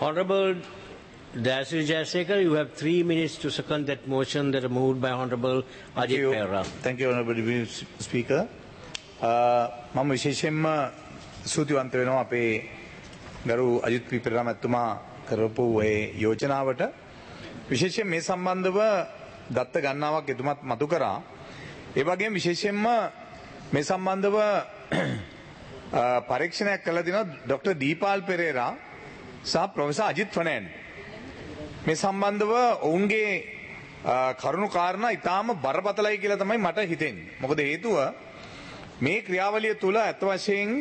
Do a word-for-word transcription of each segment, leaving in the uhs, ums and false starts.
Honorable Dayasri Jayasekara, you have three minutes to second that motion that are moved by Honorable Ajit Pera. Thank you, Honorable Speaker. මම විශේෂයෙන්ම සූතිවන්ත වෙනවා අපේ ගරු අජිත් පීපරා මැතිතුමා කරපු ඒ යෝජනාවට. විශේෂයෙන් මේ සම්බන්ධව දත්ත ගණනාවක් එතුමත් මතු කරා. ඒ වගේම විශේෂයෙන්ම මේ සම්බන්ධව පරීක්ෂණයක් කළා දිනවා ડોક્ટર දීපාල් පෙරේරා සහ ප්‍රොෆෙසර් අජිත් ෆර්නෑන්ඩ්. මේ සම්බන්ධව ඔවුන්ගේ කරුණු කාරණා ඉතාම බරපතලයි කියලා තමයි මට හිතෙන්නේ. මොකද හේතුව මේ ක්‍රියාවලිය තුළ අත් වශයෙන්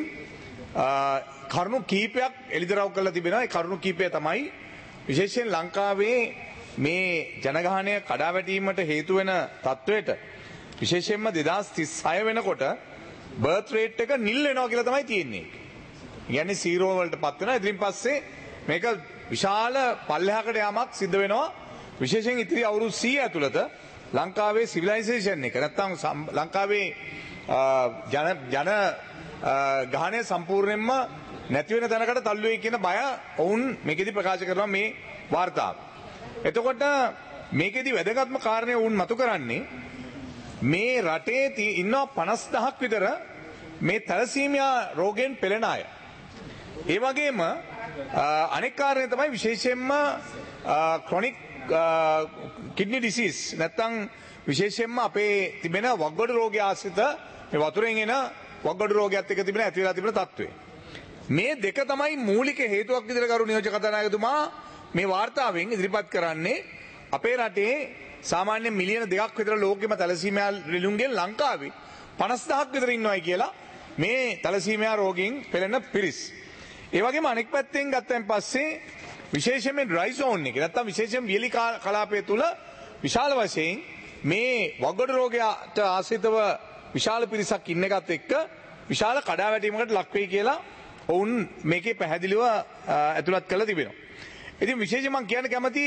කරුණු කීපයක් එළිදරව් කරලා තිබෙනවා. ඒ කරුණු කීපය තමයි විශේෂයෙන් ලංකාවේ මේ ජනගහනය කඩාවැටීමට හේතු වෙන තත්වයට විශේෂයෙන්ම දෙදාස් තිස් හය වෙනකොට බර්ත් රේට් එක නිල් වෙනවා කියලා තමයි තියෙන්නේ. කියන්නේ සීරෝ වලට පත් වෙනවා. ඉතින් පස්සේ මේක විශාල පල්ලෙහාකට යාමක් සිද්ධ වෙනවා. විශේෂයෙන් ඉතිරි අවුරුදු සීය ඇතුළත ලංකාවේ සිවිලයිසේෂන් එක නැත්තම් ලංකාවේ ජන ජන ගහනය සම්පූර්ණයෙන්ම නැති වෙන තැනකට තල්ලු වෙයි කියන බය ඔවුන් මේකෙදි ප්‍රකාශ කරනවා මේ වාර්තාව. එතකොට මේකෙදි වැදගත්ම කාරණය ඔවුන් මතු කරන්නේ මේ රටේ ඉන්නවා පනස් දහසක් විතර මේ තැලසීමියා රෝගයෙන් පෙළෙන අය. ඒ වගේම අනෙක් කාරණය තමයි විශේෂයෙන්ම ක්‍රොනික් කිඩ්නි ඩිසීස් නැත්තම් විශේෂයෙන්ම අපේ තිබෙන වක්ගඩු රෝගය ආශ්‍රිත මේ වතුරෙන් එන වක්ගඩු රෝගයත් එක්ක තිබෙන ඇති වෙලා තිබෙන තත්ත්වය. මේ දෙක තමයි මූලික හේතුවක් විදිහට කරු නියෝජක කතානායකතුමා මේ වාර්තාවෙන් ඉදිරිපත් කරන්නේ. අපේ රටේ සාමාන්‍ය මිලියන දෙකක් විතර ලෝකෙම තැලසීමියා රිලුන්ගෙන් ලංකාවේ පනස් දහසක් විතර ඉන්නවයි කියලා මේ තැලසීමියා රෝගීන් පෙළෙන පිරිස්. ඒ වගේම අනෙක් පැත්තෙන් ගත්තන් පස්සේ විශේෂයෙන්ම ඩ්‍රයි සෝන් එක නැත්තම් විශේෂයෙන් වියලි කලාපය තුල විශාල වශයෙන් මේ වක්ගඩු රෝගයට ආශ්‍රිතව විශාල පිරිසක් ඉන්න එකත් එක්ක විශාල කඩාවැටීමකට ලක් වෙයි කියලා ඔවුන් මේකේ පැහැදිලිව ඇතුළත් කරලා තිබෙනවා. ඉතින් විශේෂයෙන් මම කියන්න කැමති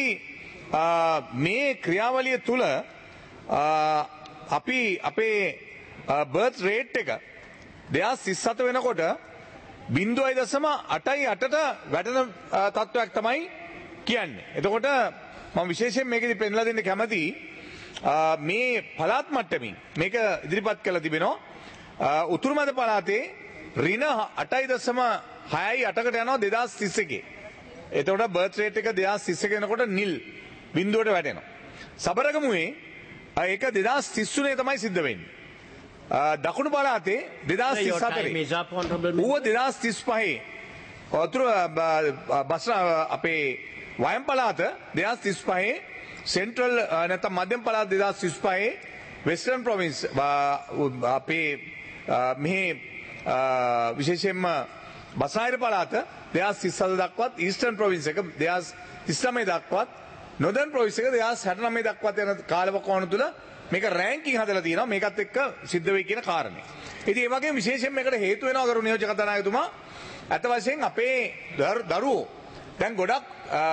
මේ ක්‍රියාවලිය තුල අපි අපේ බර්ත් රේට් එක දෙදාස් තිස් හත වෙනකොට බිංදුවයි දශම අටයි අටට වැටෙන තත්ත්වයක් තමයි කියන්නේ. එතකොට මම විශේෂයෙන් මේකෙදි පෙන්ලා දෙන්න කැමතියි මේ පළාත් මට්ටමින් මේක ඉදිරිපත් කරලා තිබෙනවා. උතුරු මැද පළාතේ ඍණ අටයි දශම හයයි අටකට යනවා දෙදාස් තිස් එකේ. එතකොට බර්ත් රේට් එක දෙදාස් තිස් එක වෙනකොට නිල් බිංදුවට වැටෙනවා. සබරගමුවේ ඒක දෙදාස් තිස් තුනේ තමයි සිද්ධ වෙන්නේ. දකුණු පළාතේ දෙදාස් තිස් හතරේ ඌව දෙදාස් තිස් පහේ උතුරු බස්රා අපේ වයම් පළාත දෙදාස් තිස් පහේ සෙන්ට්‍රල් නැත්නම් මධ්‍යම පළාත දෙදාස් තිස් පහේ වෙස්ටර්න් ප්‍රොවින්ස් අපේ මෙහි විශේෂයෙන්ම බස්නාහිර පළාත දෙදාස් තිස් හත දක්වත් ඊස්ටර්න් ප්‍රොවින්ස් එක දෙදාස් තිස් නවය දක්වත් නොදර්න් ප්‍රොවින්ස් එක දෙදාස් හැට නවය දක්වත් යන කාලවකවානු තුල මේක රෑන්කින් හදලා තියෙනවා. මේකත් එක්ක සිද්ධ වෙයි කියන කාරණේ. ඉතින් ඒ වගේම විශේෂයෙන් මේකට හේතු වෙනවා කරු නියෝජක කතානායකතුමා අත වශයෙන් අපේ දරුවෝ දැන් ගොඩක්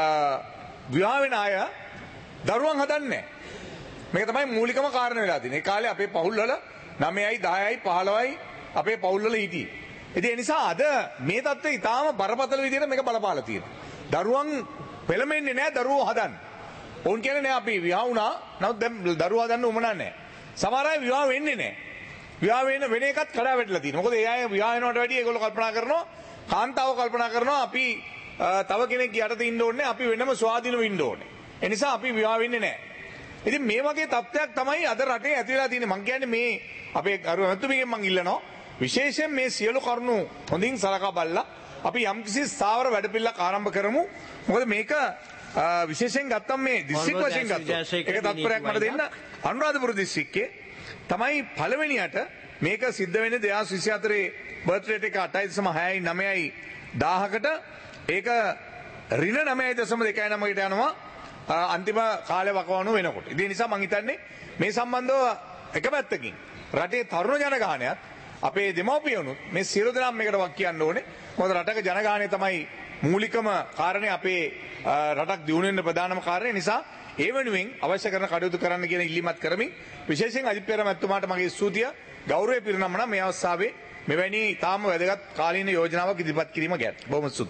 විවාහ වෙන අය දරුවන් හදන්නේ නැහැ. මේක තමයි මූලිකම කාරණා වෙලා තියෙන්නේ. ඒ කාලේ අපේ පවුල්වල නවයයි දහයයි පහළොවයි අපේ පවුල්වල හිටියේ. ඉතින් ඒ නිසා අද මේ තත්ත්වය ඊටාම බරපතල විදිහට මේක බලපාලා තියෙනවා. දරුවන් පෙළඹෙන්නේ නැහැ දරුවෝ හදන්න. ඔවුන් කියන්නේ නෑ අපි විවාහ වුණා. නමුත් දැන් දරුවා හදන්න උවමනා නැහැ. සමහර අය විවාහ වෙන්නේ නැහැ. විවාහ වෙන වෙන එකත් කඩා වැටලා තියෙනවා. මොකද ඒ අය විවාහ වෙනවට වැඩිය ඒගොල්ලෝ කල්පනා කරනවා කාන්තාව කල්පනා කරනවා අපි තව කෙනෙක් යටතේ ඉන්න ඕනේ අපි වෙනම ස්වාධීනව ඉන්න ඕනේ. ඒ නිසා අපි විවාහ වෙන්නේ නැහැ. ඉතින් මේ වගේ තත්ත්වයක් තමයි අද රටේ ඇති වෙලා තියෙන්නේ. මම කියන්නේ මේ අපේ අර මැතිතුමියගෙන් මම ඉල්ලනවා විශේෂයෙන් මේ සියලු කරුණු හොඳින් සලකා බලලා අපි යම්කිසි ස්ථාවර වැඩපිළිවෙලක් ආරම්භ කරමු. මොකද මේක විශේෂයෙන් ගත්තම මේ දිස්ත්‍රික් වශයෙන් ගත්තොත් ඒක තත්පරයක් මට දෙන්න අනුරාධපුර දිස්ත්‍රික්කේ තමයි පළවෙනියට මේක සිද්ධ වෙන්නේ දෙදාස් විසි හතරේ බර්ත් රේට් එක අටයි දශම හයයි නවයයි දහයකට ඒක ඍණ නවයයි දශම දෙකයි නවයකට යනවා අන්තිම කාලේ වකවානුව වෙනකොට. ඒ නිසා මම හිතන්නේ මේ සම්බන්ධව එක පැත්තකින් රටේ තරුණ ජනගහනයත් අපේ දෙමව්පියනුත් මේ සියලු දෙනාම මේකට වක් කියන්න ඕනේ. මොකද රටක ජනගහනය තමයි මූලිකම කාරණේ අපේ රටක් දියුණු වෙන්න ප්‍රධානම කාරණේ. නිසා ඒ වෙනුවෙන් අවශ්‍ය කරන කටයුතු කරන්න කියන ඉල්ලීමත් කරමින් විශේෂයෙන් අජිත් පෙරේරා මැතිතුමාට මගේ ස්තුතිය ගෞරවය පිරිනමන මේ අවස්ථාවේ මෙවැනි තාම වැදගත් කාලීන යෝජනාවක් ඉදිරිපත් කිරීම ගැන බොහොම ස්තුතියි.